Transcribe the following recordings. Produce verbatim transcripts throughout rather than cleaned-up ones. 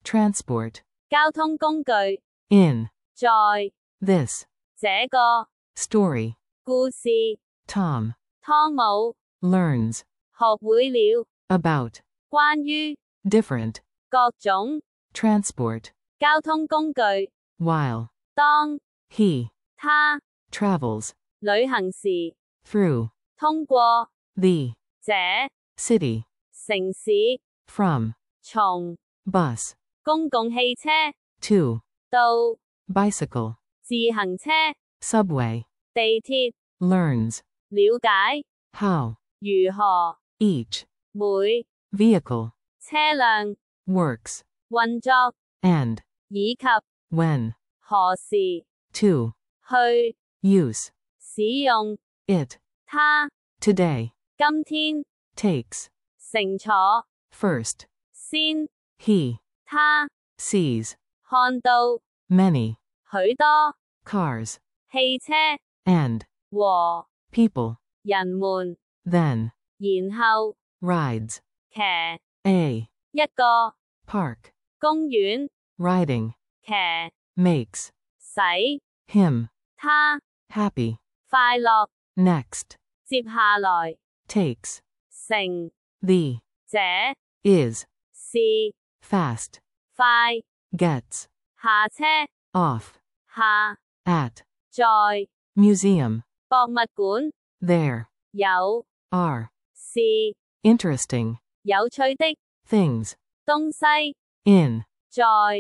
transport, 交通工具， in, 在 this, 這個 story, 故事， Tom, 湯姆 learns, 學會了 about, 關於 different, 各種 transport, 交通工具， while, 當 he, 他 travels, 旅行時， through, 通過 the, 這 city, 城市， from, 從 bus, 公共汽車 to, 到 bicycle, 自行車、 subway, 地鐵， learns, 了解 how, 如何 each, 每 vehicle, 車輛 works, 運作， and, 以及 when, 何時 to, 去 use, 使用 it, 它 today, 今天 takes, 乘坐 first, 先 he, 他 sees, 看到 many, 許多 cars, 汽車 and, 和 people, 人們， then, 然後 rides, 騎 a, 一個 park, 公園 riding, 騎 makes, 使 him, 他 happy, 快樂， next, 接下來 takes, 乘 the, 這 is, 是 fast, 快 gets, 下車 off, 下 at, 在 museum, 博物館 there, 有 are, 是 interesting, 有趣的 things, 東西， in, 在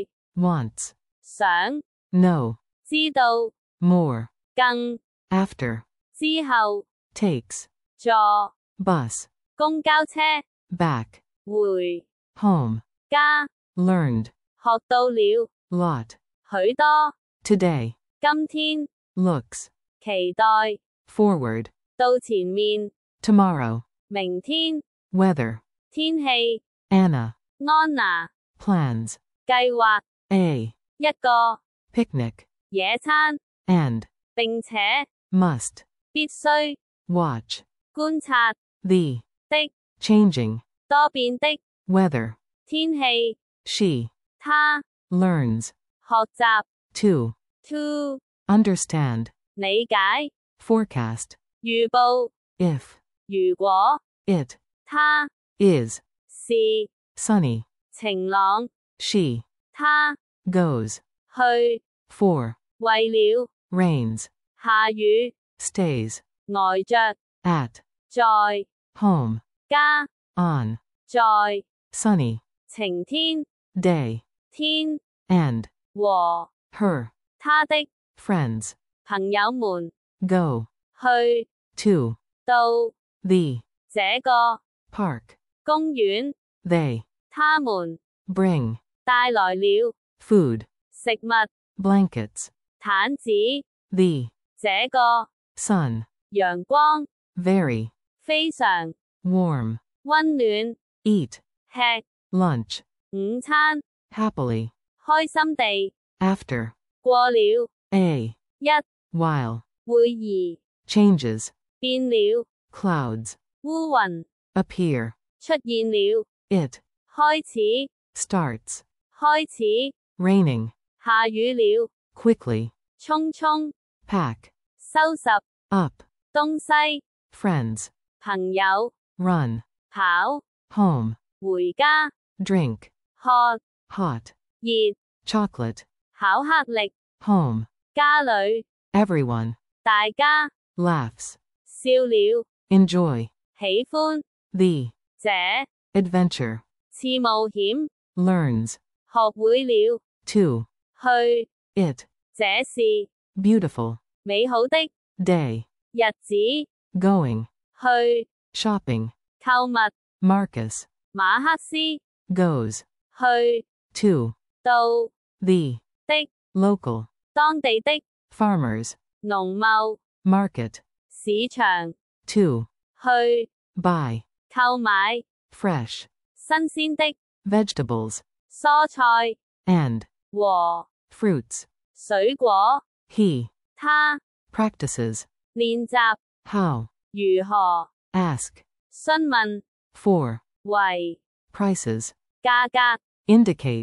wants, 想 know, 知道 more, 更 after, 之後 takes, 坐 bus, 公交車 back, 回 home, 家 learned, 學到了 lot, 許多 today, 今天 looks, 期待 forward, 到前面 tomorrow, 明天 weather, 天氣 Anna, 安娜 plans, 計劃 a, 一個 picnic, 野餐 and, 並且 must, 必須 watch, 觀察 the, 的 changing, 多變的 weather, 天氣 she, 他 learns, 學習 to, to understand, 理解 forecast, 預報 if, 如果 it, 他 is, 是 sunny, 晴朗 she, 他 goes, 去 for, 為了 rains, 下雨 stays, 呆着 at, 在 home, 家 on, 在 sunny, 晴天 day, 天 and, 和 her, 他的 friends, 朋友們 go, 去 to, 到 the, 這個 park, 公園 they, 他們 bring, 帶來了 food, 食物 blankets, 毯子 the, 這個 sun, 陽光 very, 非常 warm, 溫暖 eat, 吃 lunch, 午餐 happily, 開心地 after, 過了 a, 一 while, 會兒 changes, 變了 clouds, 烏雲 appear, 出現了 it, 開始 starts, 開始 raining, 下雨了 quickly, 匆匆 pack, 收拾 up, 東西 friends, 朋友 run, 跑 home, 回家 drink, 喝 hot, 熱 chocolate, 考克力 home, 家裏 everyone, 大家 laughs, 笑了 enjoy, 喜歡 the, 這 adventure, 次冒險 learns, 學會了 to, 去 it, 這是 beautiful, 美好的 day, 日子 going, 去 shopping, 購物 Marcus, 馬克思 goes, 去 to, 到 the, 的 local, 當地的 farmers, 農貿 market, 市場 to, 去 buy, 購買 fresh, 新鮮的 vegetables, 蔬菜 and, 和 fruits, 水果 he, 他 practices, 練習 how, 如何 ask, 詢問 for, 為 prices, 價格 indicate,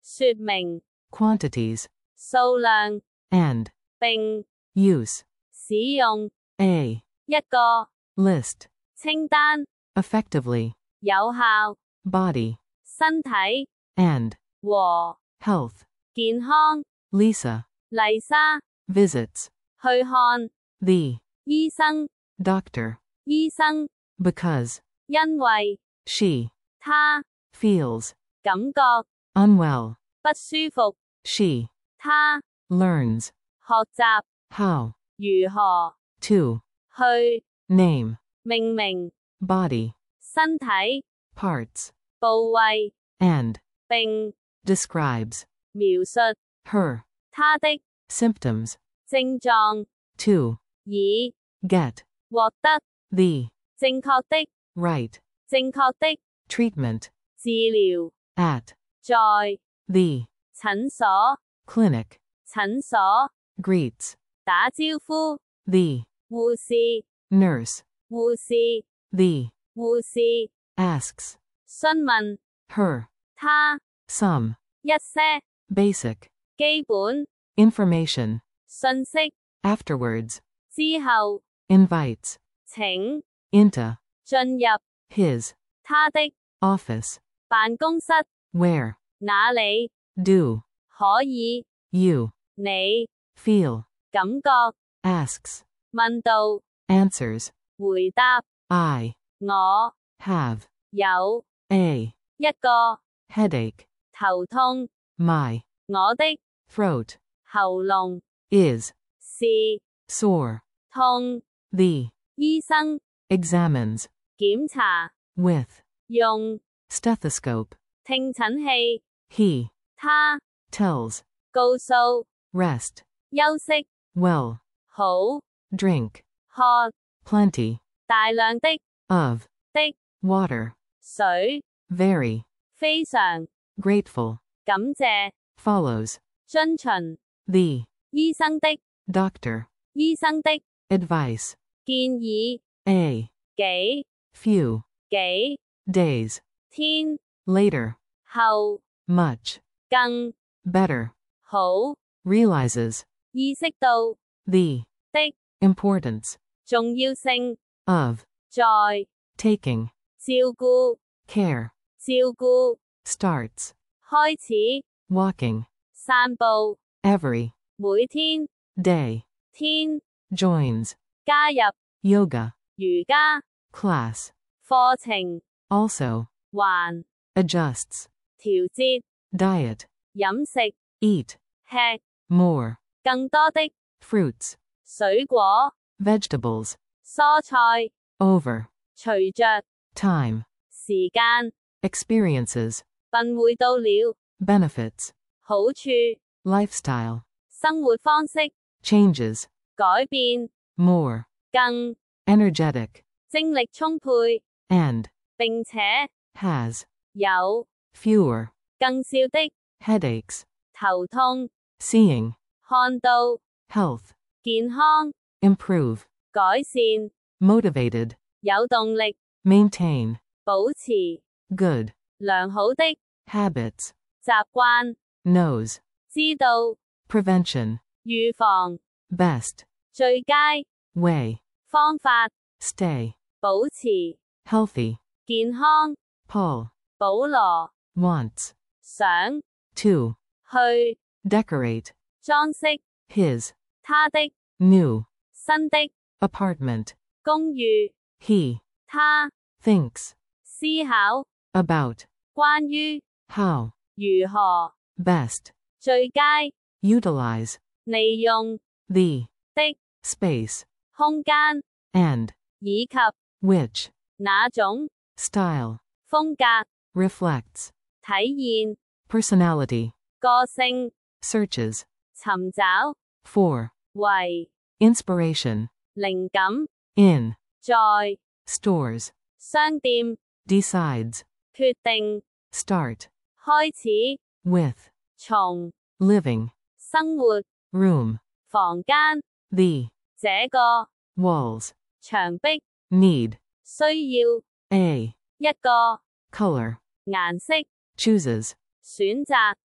說明 quantities, 數量 and 並 use. 使用 A. 一個 List. 清單 Effectively. 有效 Body. 身體 And. 和 Health. 健康 Lisa. 麗莎 Visits. 去看 The. 醫生 Doctor. 醫生 Because. 因為 She. 他 Feels. 感覺 Unwell. 不舒服 She. 他 Learns. 學習 How. 如何 To. 去 Name. 命名 Body. 身體 Parts. 部位 And. 並描 Describes. 述 Her. 他的 Symptoms. 症狀 To. 以 Get. 獲得 The. 正確的 Right. 正確的 Treatment. 治療 At. 在 The. 診所 Clinic. 診所 Greets. 打招呼 The. 護士 Nurse. 護士 The. 護士 Asks. 詢問 Her. 他 Some. 一些 Basic. 基本 Information. 信息 Afterwards. 之後 Invites. 請 Into. 進入 His. 他的 Office. 辦公室 Where. 那裡 Do. 可以 You. 你 Feel. 感覺 Asks. 問道 Answers. 回答 I. 我 Have. 有 A. 一個 Headache. 頭痛 My. 我的 Throat. 喉嚨 Is. 是 Sore. 痛 The. 醫生 Examines. 檢查 With. 用 Stethoscope. 聽診器 He. 他 Tells. 告訴 Rest. 休息 Well. 好 Drink. 喝 Plenty. 大量的 Of. 的 Water. 水 Very. 非常 Grateful. 感謝 Follows. 遵循 The. 醫生的 Doctor. 醫生的 Advice. 建議 A. 幾 Few. 幾 Days. 天 Later. 後 Much. 更 Better. 好 Realizes. 意識到 The. 的 Importance. 重要性 Of. 在 Taking. 照顧 Care. 照顧 Starts. 開始 Walking. 散步 Every. 每天 Day. 天 Joins. 加入 Yoga. 瑜伽 Class. 課程 Also. 還 Adjusts. 調節 Diet. 飲食 Eat. 吃 More. 更多的 Fruits. 水果 Vegetables. 蔬菜 Over. 隨着 Time. 時間 Experiences. 便會到了 Benefits. 好處 Lifestyle. 生活方式 Changes. 改變 More. 更 Energetic. 精力充沛 And. 並且 Has. 有 Fewer. 更少的 Headaches. 頭痛 Seeing. 看到 Health. 健康 Improve. 改善 Motivated. 有動力 Maintain. 保持 Good. 良好的 Habits. 習慣 Knows. 知道 Prevention. 預防 Best. 最佳 Way. 方法 Stay. 保持 Healthy. 健康 Paul. 保羅 Wants. 想 To. 去 Decorate. 裝飾 His. 他的 New. 新的 Apartment. 公寓 He. 他 Thinks. 思考 About. 關於 How. 如何 Best. 最佳 Utilize. 利用 The. 的 Space. 空間 And. 以及 Which. 那種 Style. 風格 Reflects. 體現 Personality. 個性 Searches. 尋找 For. 為 Inspiration. 靈感 In. 在 Stores. 商店 Decides. 決定 Start. 開始 With. 從 Living. 生活 Room. 房間 The. 這個 Walls. 牆壁 Need. 需要 A. 一個 Color. 顏色 Chooses. 選擇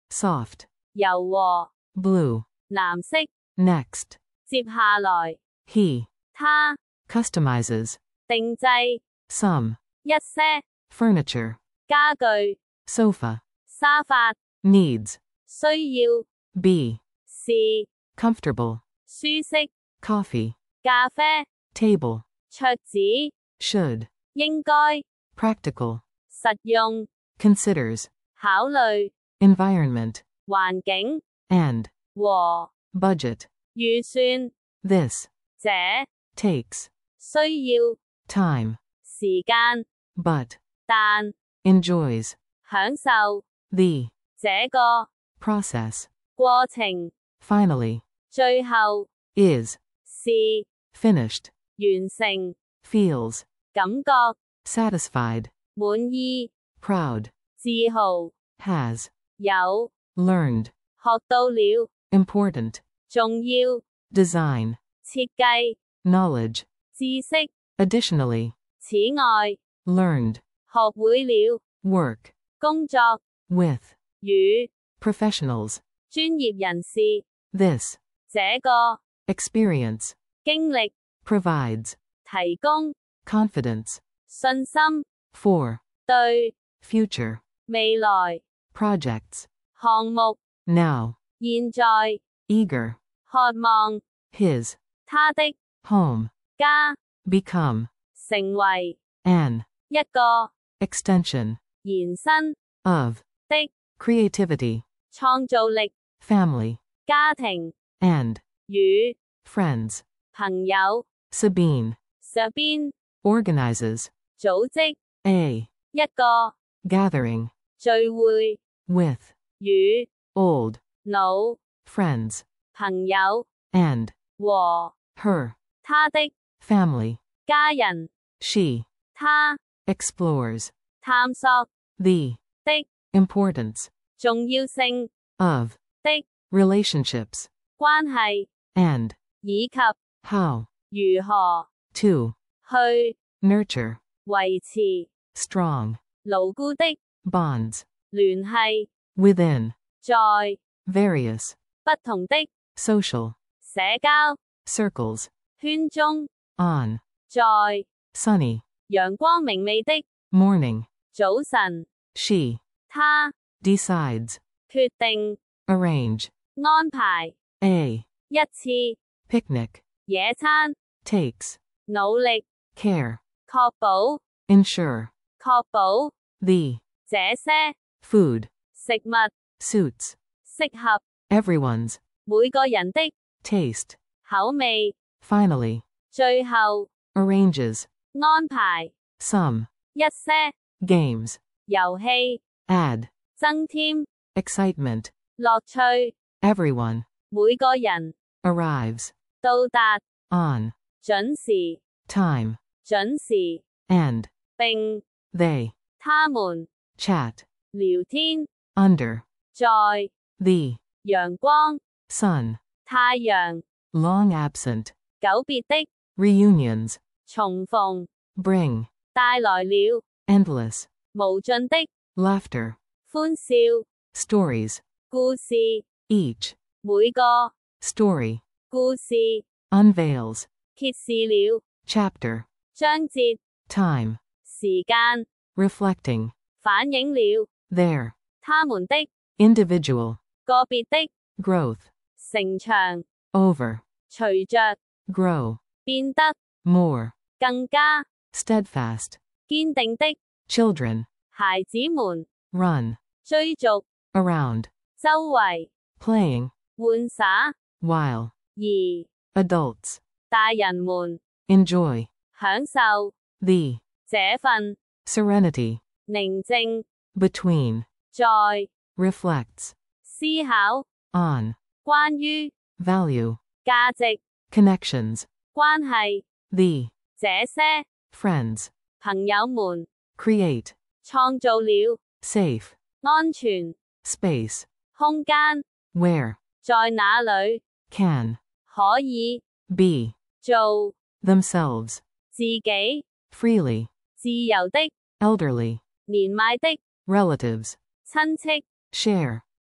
soft, 柔和 blue, 藍色 next, 接下來 he, 他 customizes, 定製 some, 一些 furniture, 家具 sofa, 沙發 needs, 需要 be, 是 comfortable, 舒適 coffee, 咖啡 table, 桌子 should, 應該 practical, 實用 considers, 考慮 environment, 環境 and, 和 budget, 預算 this, 這 takes, 需要 time, 時間 but, 但 enjoys, 享受 the, 這個 process, 過程 finally, 最後 is, 是 finished, 完成 feels, 感覺 satisfied, 滿意 proud, 自豪 has, 有 learned, 學到了 important, 重要 design, 設計 knowledge, 知識 additionally, 此外 learned, 學會了 work, 工作 with, 與 professionals, 專業人士 this, 這個 experience, 經歷 provides, 提供 confidence, 信心 for, 對 future, 未來 projects, 項目 now, 現在 eager, 渴望 his, 他的 home, 家 become, 成為 an, 一個 extension, 延伸 of, 的 creativity, 創造力 family, 家庭 and, 與 friends, 朋友 Sabine, 上邊 organizes, 組織 a, 一個 gathering, 聚會 with, 與 old, 老 friends, 朋友 and, 和 her, 他的 family, 家人 she, 他 explores, 探索 the, 的 importance, 重要性 of, 的 relationships, 關係 and, 以及 how, 如何 to, 去 nurture, 維持 strong, 牢固的 bonds, 聯繫 within, 在 various, 不同的 social, 社交 circles, 圈中 on, 在 sunny, 陽光明媚的 morning, 早晨 she, 他 decides, 決定 arrange, 安排 a, 一次 picnic, 野餐 takes, 努力 care, 確保 ensure, 確保 the, 這些 food, 食物 suits, 適合 everyone's, 每個人的 taste, 口味 finally, 最後 arranges, 安排 some, 一些 games, 遊戲 add, 增添 excitement, 樂趣 everyone, 每個人 arrives, 到達 on, 準時 time, 準時 and, 並 they, 他們 chat, 聊天 under, 在 the, 陽光 sun, 太陽 long absent, 久別的 reunions, 重逢 bring, 帶來了 endless, 無盡的 laughter, 歡笑 stories, 故事 each, 每個 story, 故事 unveils, 揭示了 chapter, 章節 time, 時間 reflecting, 反映了 their, 他們的 individual, 個別的 growth, 成長 over, 隨着 grow, 變得 more, 更加 steadfast, 堅定的 children, 孩子們 run, 追逐 around, 周圍 playing, 玩耍 while, 而 adults, 大人們 enjoy, 享受 the, 這份 serenity, 寧靜 between, 在 reflects, 思考 on, 關於 value, 價值 connections, 關係 the, 這些 friends, 朋友們 create, 創造了 safe, 安全 space, 空間 where, 在哪裏 can, 可以 be, 做 themselves, 自己 freely, 自由的 elderly, 年邁的 relatives, 親戚 share,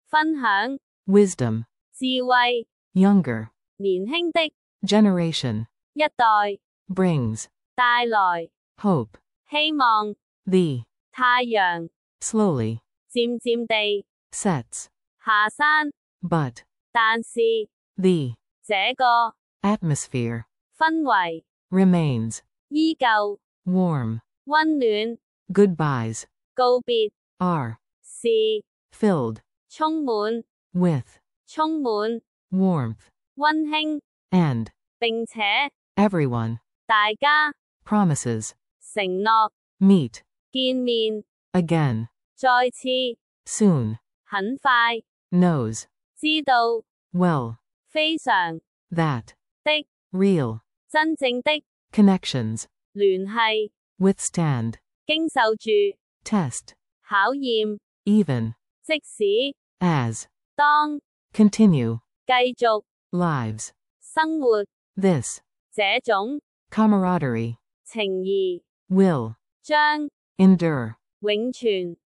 分享 wisdom, 智慧 younger, 年輕的 generation, 一代 brings, 帶來 hope, 希望 the, 太陽 slowly, 漸漸地 sets, 下山 but, 但是 the, 這個 atmosphere, 氛圍 remains, 依舊 warm, 溫暖 goodbyes, 告別 are, 是 filled, 充滿 with, 充滿 warmth, 溫馨 and, 並且 everyone, 大家 promises, 承諾 meet, 見面 again, 再次 soon, 很快 knows, 知道 well, 非常 that, 的 real, 真正的 connections, 聯繫 withstand, 經受住 test, 考驗 even, 即使 as, 當 continue, 繼續 lives, 生活 this, 這種 camaraderie, 情誼 will, 將 endure, 永存